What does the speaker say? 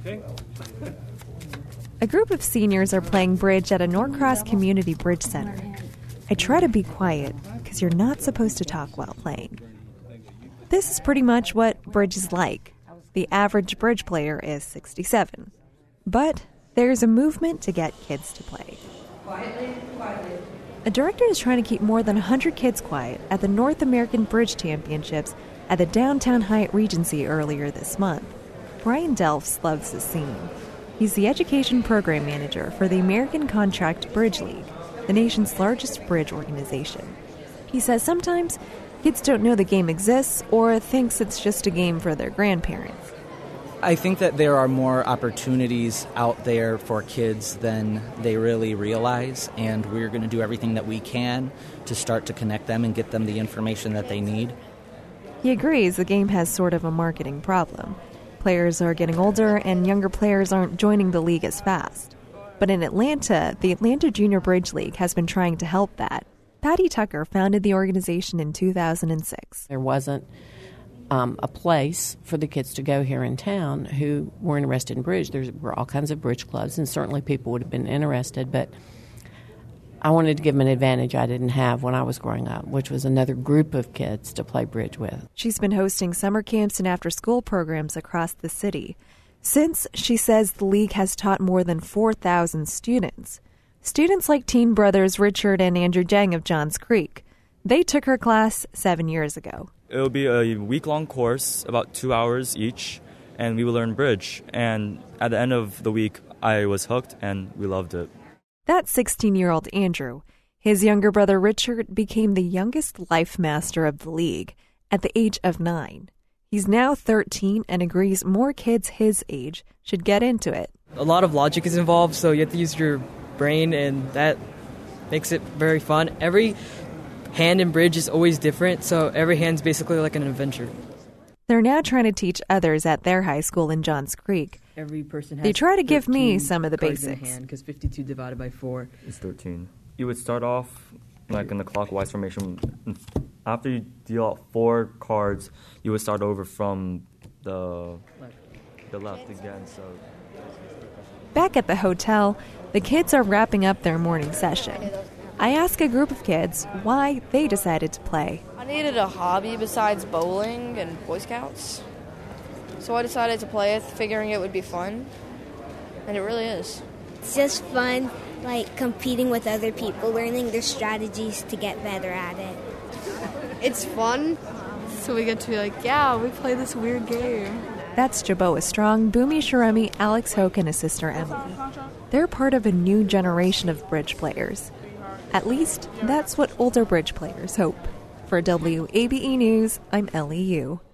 A group of seniors are playing bridge at a Norcross Community Bridge Center. I try to be quiet because you're not supposed to talk while playing. This is pretty much what bridge is like. The average bridge player is 67. But there's a movement to get kids to play. Quietly. A director is trying to keep more than 100 kids quiet at the North American Bridge Championships at the Downtown Hyatt Regency earlier this month. Brian Delfs loves the scene. He's the education program manager for the American Contract Bridge League, the nation's largest bridge organization. He says sometimes kids don't know the game exists or thinks it's just a game for their grandparents. I think that there are more opportunities out there for kids than they really realize, and we're going to do everything that we can to start to connect them and get them the information that they need. He agrees the game has sort of a marketing problem. Players are getting older, and younger players aren't joining the league as fast. But in Atlanta, the Atlanta Junior Bridge League has been trying to help that. Patty Tucker founded the organization in 2006. There wasn't a place for the kids to go here in town who were interested in bridge. There were all kinds of bridge clubs, and certainly people would have been interested, but I wanted to give them an advantage I didn't have when I was growing up, which was another group of kids to play bridge with. She's been hosting summer camps and after-school programs across the city. Since, she says, the league has taught more than 4,000 students. Students like teen brothers Richard and Andrew Jang of Johns Creek. They took her class 7 years ago. It'll be a week-long course, about 2 hours each, and we will learn bridge. And at the end of the week, I was hooked, and we loved it. That's 16-year-old Andrew. His younger brother Richard became the youngest life master of the league at the age of 9. He's now 13 and agrees more kids his age should get into it. A lot of logic is involved, so you have to use your brain, and that makes it very fun. Every hand in bridge is always different, so every hand's basically like an adventure. They're now trying to teach others at their high school in Johns Creek. Every person has They try to give me some of the basics. Because 52 divided by 4 is 13. You would start off like in the clockwise formation. After you deal out 4 cards, you would start over from the left again. So Back at the hotel, the kids are wrapping up their morning session. I ask a group of kids why they decided to play. I needed a hobby besides bowling and Boy Scouts. So I decided to play it, figuring it would be fun. And it really is. It's just fun, like competing with other people, learning their strategies to get better at it. It's fun. So we get to be like, yeah, we play this weird game. That's Jaboa Strong, Boomy Sharemi, Alex Hoke, and his sister Emily. They're part of a new generation of bridge players. At least, that's what older bridge players hope. For WABE News, I'm Ellie Yu.